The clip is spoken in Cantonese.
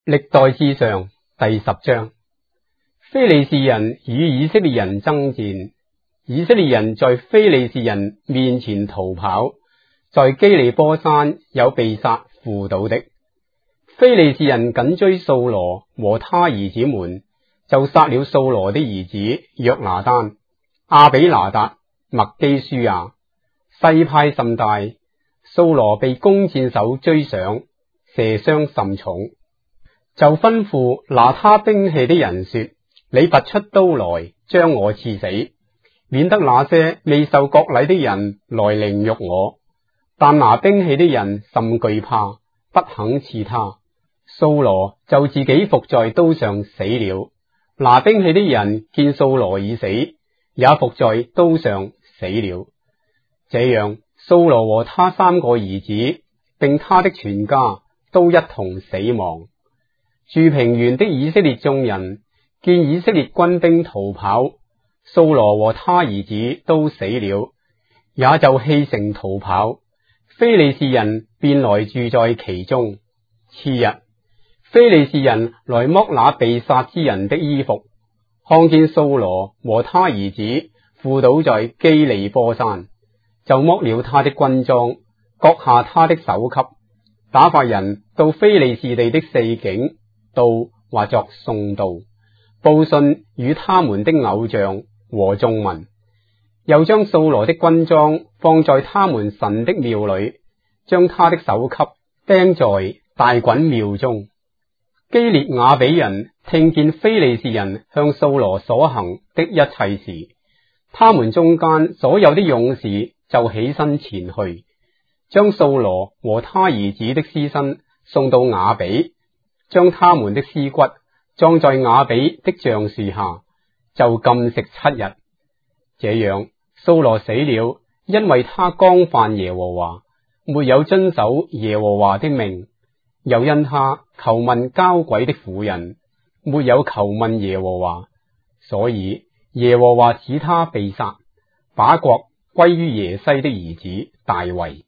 歷代志上第10章，非利士人與以色列人爭戰，以色列人在非利士人面前逃跑，在基利波山有被殺附倒的。非利士人緊追掃羅和他兒子們，就殺了掃羅的兒子約拿單、亞比拿達、麥基舒亞，勢派甚大。掃羅被弓箭手追上，射傷甚重，就吩咐拿他兵器的人說：你拔出刀來，將我刺死，免得那些未受割禮的人來凌辱我。但拿兵器的人甚懼怕，不肯刺他。掃羅就自己伏在刀上死了。拿兵器的人見掃羅已死，也伏在刀上死了。這樣，掃羅和他3個兒子並他的全家都一同死亡。住平原的以色列眾人見以色列軍兵逃跑，掃羅和他兒子都死了，也就棄城逃跑。非利士人便來住在其中。次日，非利士人來剝那被殺之人的衣服，看見掃羅和他兒子附倒在基利波山，就剝了他的軍裝，割下他的首級，打發人到非利士地的四境，到或作送道，報信與他們的偶像和眾民，又將掃羅的軍裝放在他們神的廟裏，將他的首級釘在大袞廟中。基列雅比人聽見非利士人向掃羅所行的一切事，他們中間所有的勇士就起身前去，將掃羅和他兒子的屍身送到雅比，將他們的屍骨葬在雅比的橡樹下，就禁食7日。這樣，掃羅死了，因為他干犯耶和華，沒有遵守耶和華的命，又因他求問交鬼的婦人，沒有求問耶和華，所以耶和華使他被殺，把國歸於耶西的兒子大衛。